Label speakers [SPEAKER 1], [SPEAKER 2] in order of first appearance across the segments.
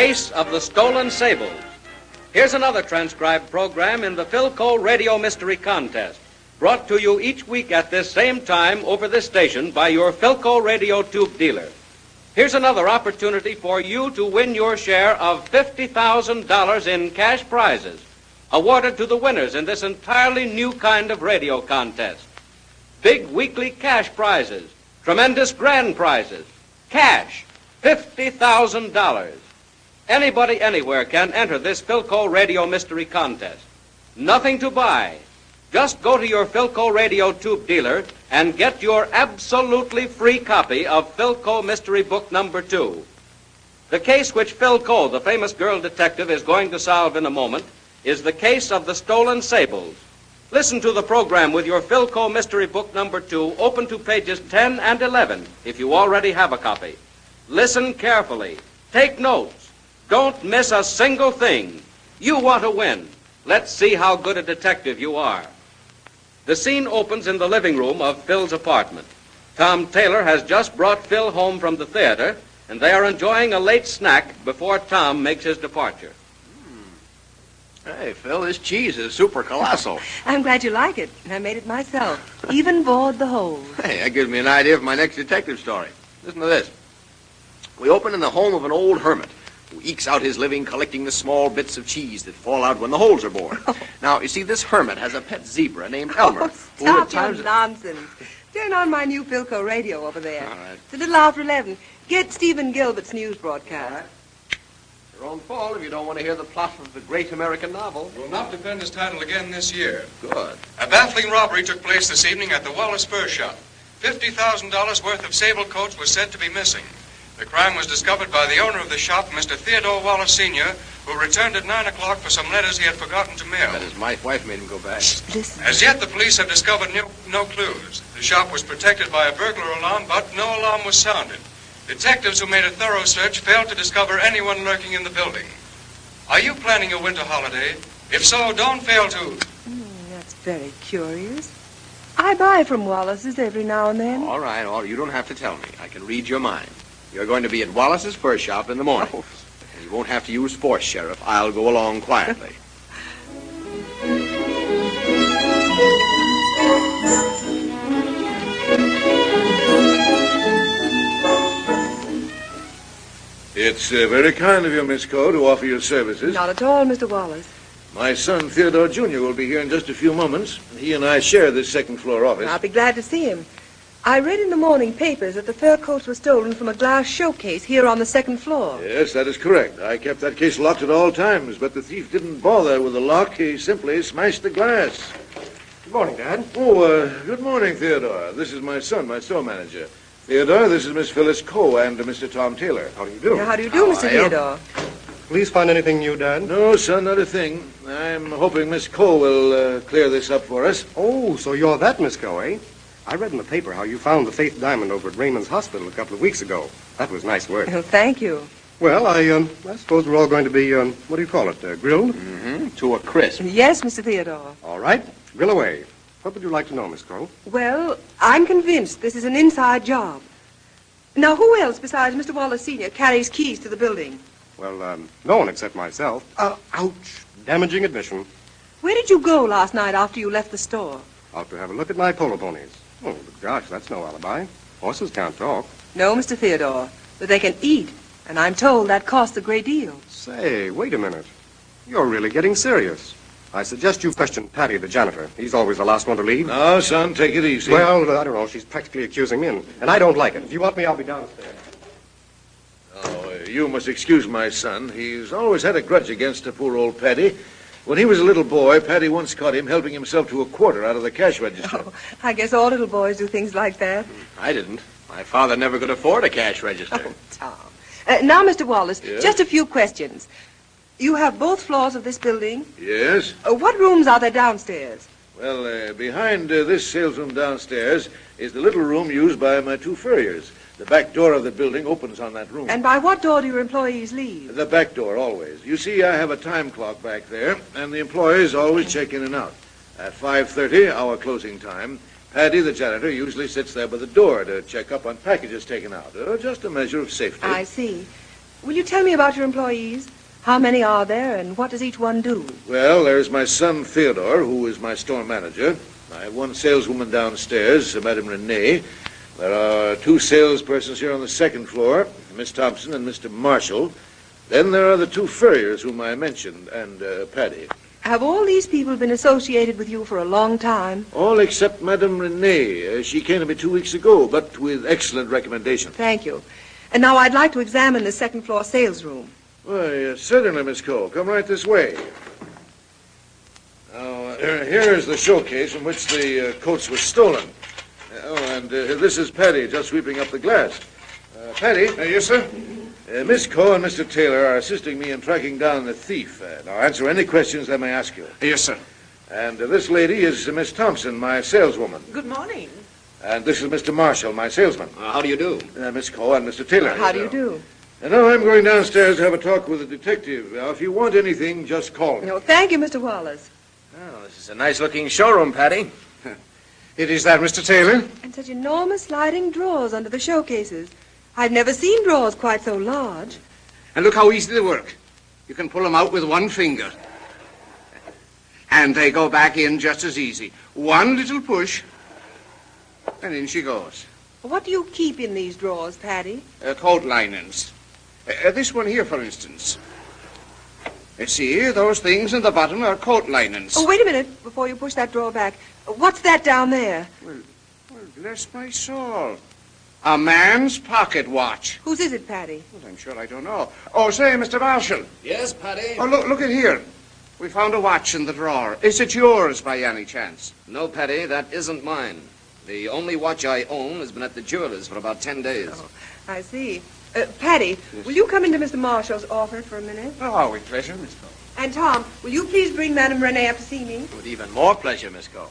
[SPEAKER 1] Case of the Stolen Sables. Here's another transcribed program in the Philco Radio Mystery Contest, brought to you each week at this same time over this station by your Philco radio tube dealer. Here's another opportunity for you to win your share of $50,000 in cash prizes, awarded to the winners in this entirely new kind of radio contest. Big weekly cash prizes, tremendous grand prizes, cash, $50,000. Anybody anywhere can enter this Philco Radio Mystery Contest. Nothing to buy. Just go to your Philco Radio tube dealer and get your absolutely free copy of Philco Mystery Book Number 2. The case which Philco, the famous girl detective, is going to solve in a moment is the case of the stolen sables. Listen to the program with your Philco Mystery Book Number 2 open to pages 10 and 11 if you already have a copy. Listen carefully. Take notes. Don't miss a single thing. You want to win. Let's see how good a detective you are. The scene opens in the living room of Phil's apartment. Tom Taylor has just brought Phil home from the theater, and they are enjoying a late snack before Tom makes his departure.
[SPEAKER 2] Hey, Phil, this cheese is super colossal.
[SPEAKER 3] I'm glad you like it. I made it myself. Even bored the holes.
[SPEAKER 2] Hey, that gives me an idea for my next detective story. Listen to this. We open in the home of an old hermit who ekes out his living collecting the small bits of cheese that fall out when the holes are bored. Now, you see, this hermit has a pet zebra named Elmer.
[SPEAKER 3] Who at times... your nonsense. Turn on my new Philco radio over there.
[SPEAKER 2] All right.
[SPEAKER 3] It's a little after 11. Get Stephen Gilbert's news broadcast.
[SPEAKER 2] All right. Your own fault if you don't want to hear the plot of the great American novel.
[SPEAKER 4] Will not defend his title again this year.
[SPEAKER 2] Good.
[SPEAKER 4] A baffling robbery took place this evening at the Wallace Fur Shop. $50,000 worth of sable coats was said to be missing. The crime was discovered by the owner of the shop, Mr. Theodore Wallace Sr., who returned at 9 o'clock for some letters he had forgotten to mail.
[SPEAKER 2] That his wife made him go back.
[SPEAKER 3] Listen.
[SPEAKER 4] As yet, the police have discovered no clues. The shop was protected by a burglar alarm, but no alarm was sounded. Detectives who made a thorough search failed to discover anyone lurking in the building. Are you planning a winter holiday? If so, don't fail to...
[SPEAKER 3] That's very curious. I buy from Wallace's every now and then.
[SPEAKER 2] All right, you don't have to tell me. I can read your mind. You're going to be at Wallace's Fur Shop in the morning. Oh. And you won't have to use force, Sheriff. I'll go along quietly.
[SPEAKER 5] It's very kind of you, Miss Coe, to offer your services.
[SPEAKER 3] Not at all, Mr. Wallace.
[SPEAKER 5] My son, Theodore Jr., will be here in just a few moments. He and I share this second-floor office.
[SPEAKER 3] I'll be glad to see him. I read in the morning papers that the fur coats were stolen from a glass showcase here on the second floor.
[SPEAKER 5] Yes, that is correct. I kept that case locked at all times, but the thief didn't bother with the lock. He simply smashed the glass.
[SPEAKER 6] Good morning, Dad.
[SPEAKER 5] Oh, good morning, Theodore. This is my son, my store manager. Theodore, this is Miss Phyllis Coe and Mr. Tom Taylor.
[SPEAKER 6] How do you do?
[SPEAKER 3] How do you do, Mr. Theodore?
[SPEAKER 6] Police find anything new, Dad?
[SPEAKER 5] No, son, not a thing. I'm hoping Miss Coe will clear this up for us.
[SPEAKER 6] Oh, so you're that Miss Coe, eh? I read in the paper how you found the Faith Diamond over at Raymond's Hospital a couple of weeks ago. That was nice work.
[SPEAKER 3] Oh, thank you.
[SPEAKER 6] Well, I suppose we're all going to be, what do you call it, grilled?
[SPEAKER 2] Mm-hmm. To a crisp.
[SPEAKER 3] Yes, Mr. Theodore.
[SPEAKER 6] All right. Grill away. What would you like to know, Miss Coe?
[SPEAKER 3] Well, I'm convinced this is an inside job. Now, who else besides Mr. Wallace Sr. carries keys to the building?
[SPEAKER 6] Well, no one except myself. Ouch. Damaging admission.
[SPEAKER 3] Where did you go last night after you left the store?
[SPEAKER 6] Out to have a look at my polo ponies. Oh, but gosh, that's no alibi. Horses can't talk.
[SPEAKER 3] No, Mr. Theodore, but they can eat, and I'm told that costs a great deal.
[SPEAKER 6] Say, wait a minute. You're really getting serious. I suggest you question Patty, the janitor. He's always the last one to leave.
[SPEAKER 5] No, son, take it easy.
[SPEAKER 6] Well, I don't know. She's practically accusing me, and I don't like it. If you want me, I'll be downstairs.
[SPEAKER 5] Oh, you must excuse my son. He's always had a grudge against poor old Patty. When he was a little boy, Patty once caught him helping himself to a quarter out of the cash register.
[SPEAKER 3] Oh, I guess all little boys do things like that.
[SPEAKER 2] I didn't. My father never could afford a cash register.
[SPEAKER 3] Oh, Tom. Now, Mr. Wallace,
[SPEAKER 5] Yes?
[SPEAKER 3] just a few questions. You have both floors of this building?
[SPEAKER 5] Yes?
[SPEAKER 3] What rooms are there downstairs?
[SPEAKER 5] Well, behind this sales room downstairs is the little room used by my two furriers. The back door of the building opens on that room.
[SPEAKER 3] And by what door do your employees leave?
[SPEAKER 5] The back door, always. You see, I have a time clock back there, and the employees always check in and out. At 5:30, our closing time, Patty, the janitor, usually sits there by the door to check up on packages taken out. Just a measure of safety.
[SPEAKER 3] I see. Will you tell me about your employees? How many are there, and what does each one do?
[SPEAKER 5] Well, there's my son Theodore, who is my store manager. I have one saleswoman downstairs, Madame Renee. There are 2 salespersons here on the second floor, Miss Thompson and Mr. Marshall. Then there are the 2 furriers whom I mentioned, and Paddy.
[SPEAKER 3] Have all these people been associated with you for a long time?
[SPEAKER 5] All except Madame Renee. She came to me 2 weeks ago, but with excellent recommendation.
[SPEAKER 3] Thank you. And now I'd like to examine the second floor sales room.
[SPEAKER 5] Why, certainly, Miss Cole. Come right this way. Now, here is the showcase from which the coats were stolen. And this is Paddy just sweeping up the glass. Paddy?
[SPEAKER 6] Yes, sir?
[SPEAKER 5] Miss Coe and Mr. Taylor are assisting me in tracking down the thief. Now, answer any questions they may ask you.
[SPEAKER 6] Yes, sir.
[SPEAKER 5] And this lady is Miss Thompson, my saleswoman.
[SPEAKER 7] Good morning.
[SPEAKER 5] And this is Mr. Marshall, my salesman.
[SPEAKER 1] How do you do?
[SPEAKER 5] Miss Coe and Mr. Taylor.
[SPEAKER 3] How do you do?
[SPEAKER 5] And now I'm going downstairs to have a talk with the detective. Now, if you want anything, just call me.
[SPEAKER 3] No, thank you, Mr. Wallace.
[SPEAKER 2] Oh, this is a nice-looking showroom, Paddy.
[SPEAKER 6] It is that, Mr. Taylor?
[SPEAKER 3] And such enormous sliding drawers under the showcases. I've never seen drawers quite so large.
[SPEAKER 6] And look how easy they work. You can pull them out with one finger. And they go back in just as easy. One little push, and in she goes.
[SPEAKER 3] What do you keep in these drawers, Paddy?
[SPEAKER 6] Coat linings. This one here, for instance. See, those things in the bottom are coat linings.
[SPEAKER 3] Oh, wait a minute before you push that drawer back. What's that down there?
[SPEAKER 6] Well, bless my soul. A man's pocket watch.
[SPEAKER 3] Whose is it, Paddy?
[SPEAKER 6] Well, I'm sure I don't know. Oh, say, Mr. Marshall.
[SPEAKER 1] Yes, Paddy?
[SPEAKER 6] Oh, look at here. We found a watch in the drawer. Is it yours by any chance?
[SPEAKER 1] No, Paddy, that isn't mine. The only watch I own has been at the jeweler's for about 10 days.
[SPEAKER 3] Oh, I see. Paddy, will you come into Mr. Marshall's office for a minute?
[SPEAKER 6] Oh, with pleasure, Miss Cole.
[SPEAKER 3] And Tom, will you please bring Madame Renee up to see me?
[SPEAKER 2] With even more pleasure, Miss Cole.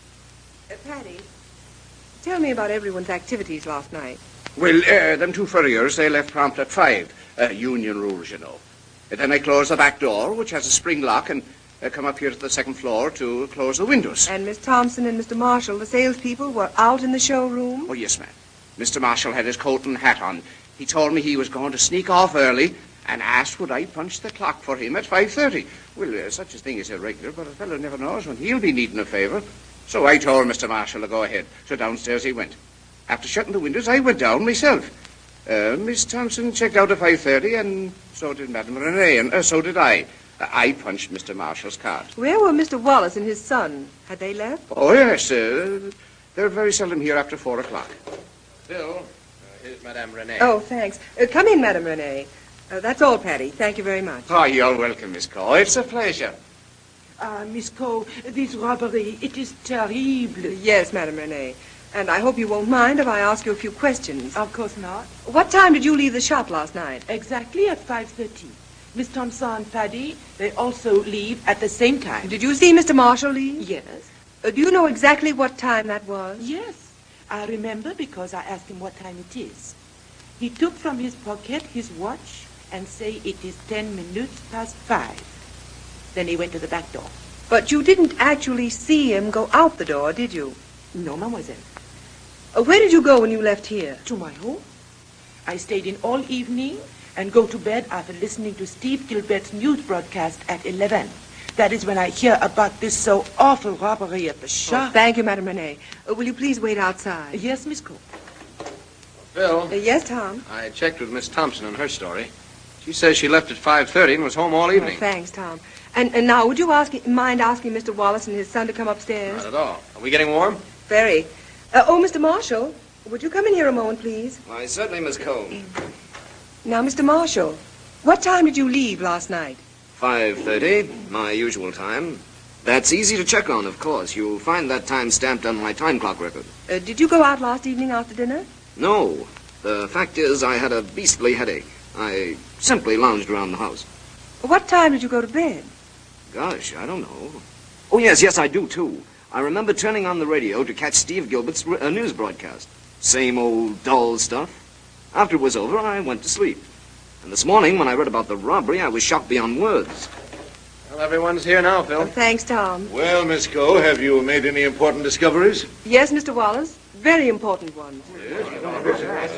[SPEAKER 3] Paddy, tell me about everyone's activities last night.
[SPEAKER 6] Well, them 2 furriers, they left prompt at 5. Union rules, you know. Then they closed the back door, which has a spring lock, and come up here to the second floor to close the windows.
[SPEAKER 3] And Miss Thompson and Mr. Marshall, the salespeople, were out in the showroom?
[SPEAKER 6] Oh, yes, ma'am. Mr. Marshall had his coat and hat on. He told me he was going to sneak off early and asked would I punch the clock for him at 5:30. Well, such a thing is irregular, but a fellow never knows when he'll be needing a favor. So I told Mr. Marshall to go ahead. So downstairs he went. After shutting the windows, I went down myself. Miss Thompson checked out at 5:30, and so did Madame Renee, and so did I. I punched Mr. Marshall's card.
[SPEAKER 3] Where were Mr. Wallace and his son? Had they left?
[SPEAKER 6] Oh, yes. They're very seldom here after 4 o'clock.
[SPEAKER 2] Bill, here's Madame Renee.
[SPEAKER 3] Oh, thanks. Come in, Madame Renee. That's all, Paddy. Thank you very much.
[SPEAKER 6] Oh, you're welcome, Miss Cole. It's a pleasure.
[SPEAKER 7] Miss Cole, this robbery, it is terrible.
[SPEAKER 3] Yes, Madame Renee. And I hope you won't mind if I ask you a few questions.
[SPEAKER 7] Of course not.
[SPEAKER 3] What time did you leave the shop last night?
[SPEAKER 7] Exactly at 5:30. Miss Thompson and Paddy, they also leave at the same time.
[SPEAKER 3] Did you see Mr. Marshall leave?
[SPEAKER 7] Yes.
[SPEAKER 3] Do you know exactly what time that was?
[SPEAKER 7] Yes. I remember because I asked him what time it is. He took from his pocket his watch and say it is 10 minutes past 5. Then he went to the back door.
[SPEAKER 3] But you didn't actually see him go out the door, did you?
[SPEAKER 7] No, mademoiselle.
[SPEAKER 3] Where did you go when you left here?
[SPEAKER 7] To my home. I stayed in all evening and go to bed after listening to Steve Gilbert's news broadcast at 11. That is when I hear about this so awful robbery at the shop.
[SPEAKER 3] Oh, thank you, Madame Renee. Will you please wait outside?
[SPEAKER 7] Yes, Miss Cole.
[SPEAKER 2] Bill,
[SPEAKER 3] Yes, Tom?
[SPEAKER 2] I checked with Miss Thompson on her story. She says she left at 5:30 and was home all evening.
[SPEAKER 3] Oh, thanks, Tom. And now, would you mind asking Mr. Wallace and his son to come upstairs?
[SPEAKER 2] Not at all. Are we getting warm?
[SPEAKER 3] Very. Mr. Marshall, would you come in here a moment, please?
[SPEAKER 1] Why, certainly, Miss Cole.
[SPEAKER 3] Now, Mr. Marshall, what time did you leave last night?
[SPEAKER 1] 5:30, my usual time. That's easy to check on, of course. You'll find that time stamped on my time clock record.
[SPEAKER 3] Did you go out last evening after dinner?
[SPEAKER 1] No. The fact is, I had a beastly headache. I simply lounged around the house.
[SPEAKER 3] What time did you go to bed?
[SPEAKER 1] Gosh, I don't know. Oh, yes, I do, too. I remember turning on the radio to catch Steve Gilbert's news broadcast. Same old dull stuff. After it was over, I went to sleep. And this morning, when I read about the robbery, I was shocked beyond words.
[SPEAKER 2] Well, everyone's here now, Phil.
[SPEAKER 3] Thanks, Tom.
[SPEAKER 5] Well, Miss Cole, have you made any important discoveries?
[SPEAKER 3] Yes, Mr. Wallace. Very important ones.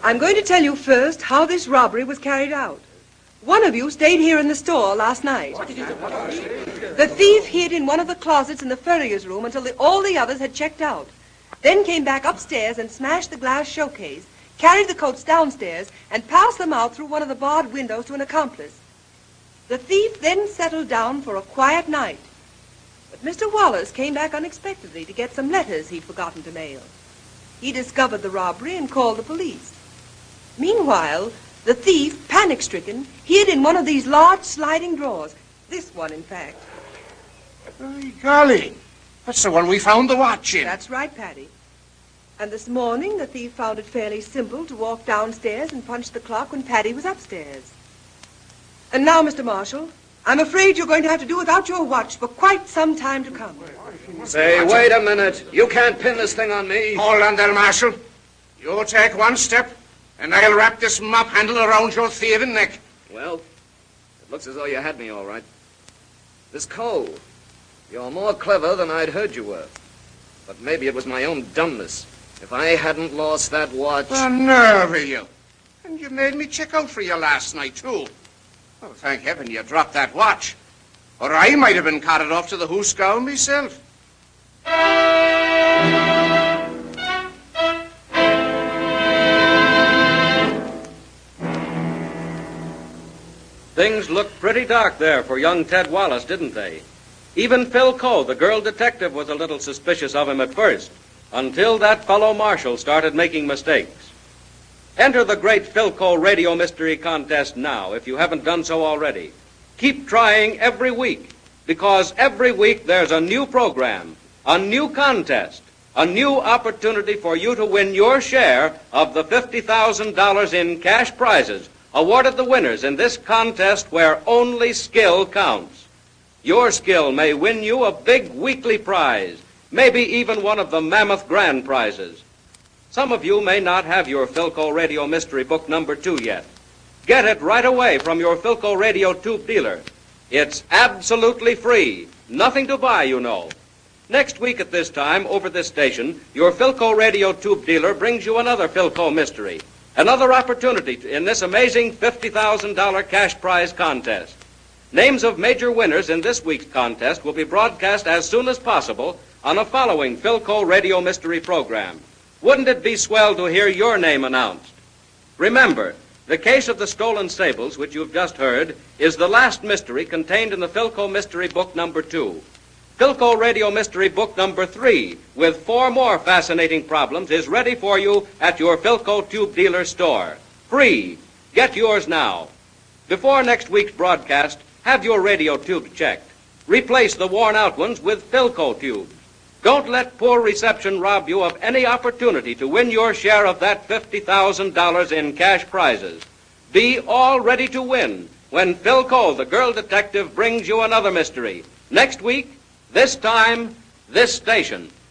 [SPEAKER 3] I'm going to tell you first how this robbery was carried out. One of you stayed here in the store last night. The thief hid in one of the closets in the furrier's room until all the others had checked out. Then came back upstairs and smashed the glass showcase, carried the coats downstairs, and passed them out through one of the barred windows to an accomplice. The thief then settled down for a quiet night. But Mr. Wallace came back unexpectedly to get some letters he'd forgotten to mail. He discovered the robbery and called the police. Meanwhile, the thief, panic-stricken, hid in one of these large sliding drawers. This one, in fact.
[SPEAKER 6] Oh, golly. That's the one we found the watch in.
[SPEAKER 3] That's right, Paddy. And this morning, the thief found it fairly simple to walk downstairs and punch the clock when Paddy was upstairs. And now, Mr. Marshall, I'm afraid you're going to have to do without your watch for quite some time to come.
[SPEAKER 2] Say, wait a minute. You can't pin this thing on me.
[SPEAKER 6] Hold on there, Marshal. You take one step, and I'll wrap this mop handle around your thieving neck.
[SPEAKER 2] Well, it looks as though you had me all right. This Cole, you're more clever than I'd heard you were. But maybe it was my own dumbness. If I hadn't lost that watch...
[SPEAKER 6] The nerve of you. And you made me check out for you last night, too. Oh, thank heaven you dropped that watch. Or I might have been carted off to the hoosgown myself.
[SPEAKER 1] Things looked pretty dark there for young Ted Wallace, didn't they? Even Phil Coe, the girl detective, was a little suspicious of him at first, until that fellow Marshall started making mistakes. Enter the great Phil Coe Radio Mystery Contest now, if you haven't done so already. Keep trying every week, because every week there's a new program, a new contest, a new opportunity for you to win your share of the $50,000 in cash prizes awarded the winners in this contest where only skill counts. Your skill may win you a big weekly prize, maybe even one of the mammoth grand prizes. Some of you may not have your Philco Radio Mystery Book number 2 yet. Get it right away from your Philco Radio tube dealer. It's absolutely free. Nothing to buy, you know. Next week at this time, over this station, your Philco Radio tube dealer brings you another Philco mystery. Another opportunity in this amazing $50,000 cash prize contest. Names of major winners in this week's contest will be broadcast as soon as possible on a following Philco Radio Mystery program. Wouldn't it be swell to hear your name announced? Remember, the case of the stolen sables, which you've just heard, is the last mystery contained in the Philco Mystery Book number 2. Philco Radio Mystery Book number 3, with 4 more fascinating problems, is ready for you at your Philco tube dealer store. Free. Get yours now. Before next week's broadcast, have your radio tubes checked. Replace the worn-out ones with Philco tubes. Don't let poor reception rob you of any opportunity to win your share of that $50,000 in cash prizes. Be all ready to win when Phil Coe, the girl detective, brings you another mystery. Next week, this time, this station.